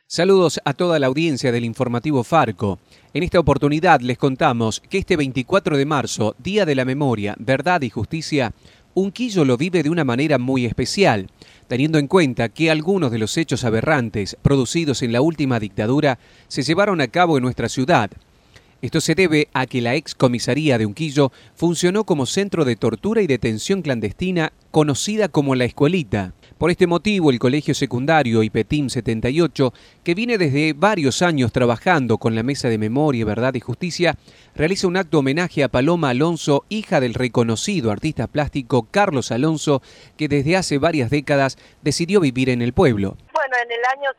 Saludos a toda la audiencia del informativo Farco. En esta oportunidad les contamos que este 24 de marzo, Día de la Memoria, Verdad y Justicia, Unquillo lo vive de una manera muy especial, teniendo en cuenta que algunos de los hechos aberrantes producidos en la última dictadura se llevaron a cabo en nuestra ciudad. Esto se debe a que la ex comisaría de Unquillo funcionó como centro de tortura y detención clandestina conocida como La Escuelita. Por este motivo, el Colegio Secundario IPETIM 78, que viene desde varios años trabajando con la Mesa de Memoria, Verdad y Justicia, realiza un acto homenaje a Paloma Alonso, hija del reconocido artista plástico Carlos Alonso, que desde hace varias décadas decidió vivir en el pueblo. Bueno, en el año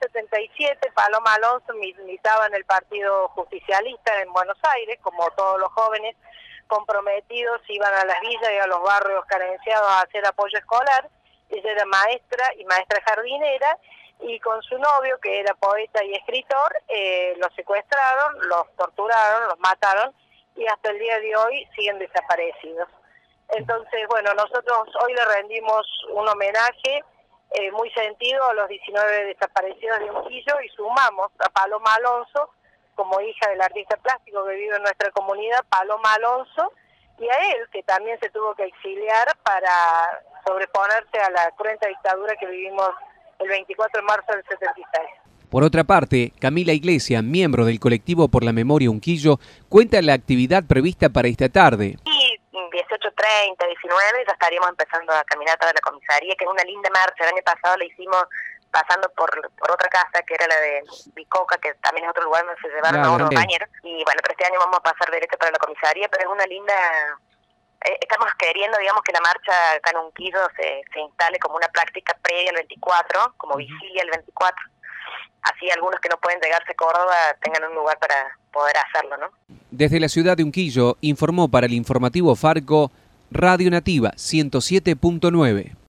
77 Paloma Alonso militaba en el Partido Justicialista en Buenos Aires, como todos los jóvenes comprometidos iban a las villas y a los barrios carenciados a hacer apoyo escolar. Ella era maestra y maestra jardinera, y con su novio, que era poeta y escritor, los secuestraron, los torturaron, los mataron, y hasta el día de hoy siguen desaparecidos. Entonces, bueno, nosotros hoy le rendimos un homenaje muy sentido a los 19 desaparecidos de Unquillo, y sumamos a Paloma Alonso, como hija del artista plástico que vive en nuestra comunidad, Paloma Alonso, y a él, que también se tuvo que exiliar para sobreponerse a la cruenta dictadura que vivimos el 24 de marzo del 76. Por otra parte, Camila Iglesia, miembro del colectivo por la memoria Unquillo, cuenta la actividad prevista para esta tarde. Y 18:30, 19, ya estaríamos empezando a caminar para la comisaría, que es una linda marcha. El año pasado la hicimos pasando por otra casa, que era la de Bicoca, que también es otro lugar donde se llevaron a unos compañeros. Y bueno, pero este año vamos a pasar derecho para la comisaría, pero es una linda... Estamos queriendo, digamos, que la marcha acá en Unquillo se instale como una práctica previa al 24, como vigilia al 24. Así algunos que no pueden llegarse a Córdoba tengan un lugar para poder hacerlo, ¿no? Desde la ciudad de Unquillo informó para el informativo Farco, Radio Nativa 107.9.